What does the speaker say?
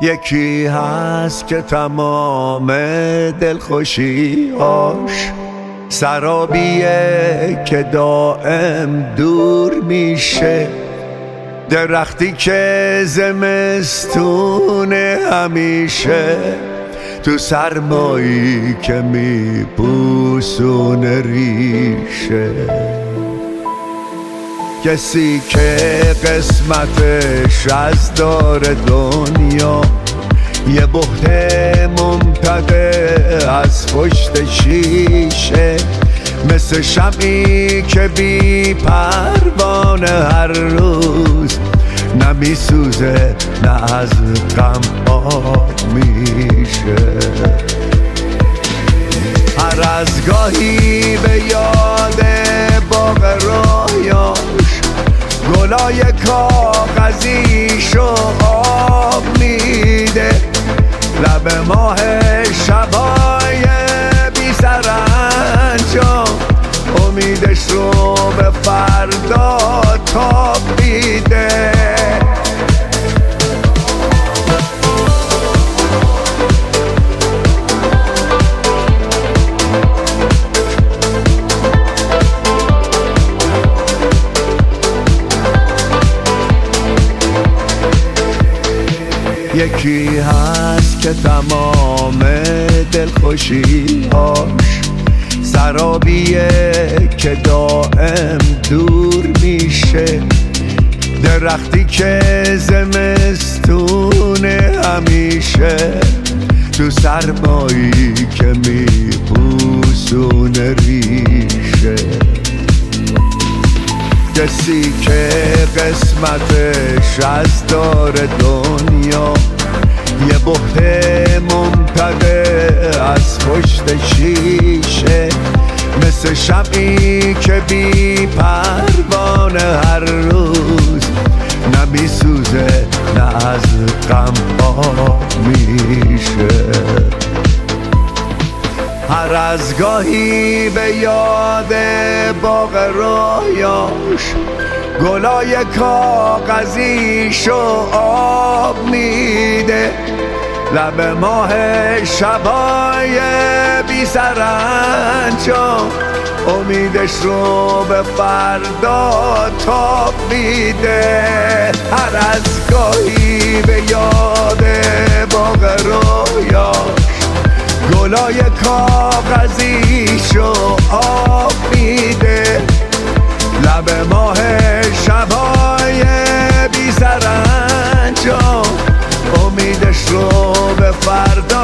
یکی هست که تمام دلخوشی‌هاش سرابیه که دائم دور میشه، درختی که زمستونه همیشه، تو سرمایی که میپوسونه ریشه. کسی که قسمتش از دار دنیا یه بهت ممتده از پشت شیشه، مثل شمعی که بی پروانه هر روز نمیسوزه نه از غم آب میشه. هر از گاهی به یاد باغ رویاش گلای کاغذیشو آب میده، لب ماه شبای بی سرانجام امیدش رو به فردا تاب میده. یکی هست که تمام دلخوشی‌هاش سرابیه که دائم دور میشه، درختی که زمستونه همیشه، تو سرمایی که میپوسونه ریشه. کسی که قسمتش از دار دنیا یه بهت ممتده از پشت شیشه، مثل شمعی که بی پروانه هر روز نمیسوزه نه از غم آب میشه. هر از گاهی به یاد باغ رویاش گلای کاغذیشو آب میده، لب ماه شبای بی سرانجام امیدش رو به فردا تاب میده. هر از گاهی به یاد باغ رویاش گلای کاغذیشو آب میده، لب ماه شبای بی سرانجام امیدش رو به فردا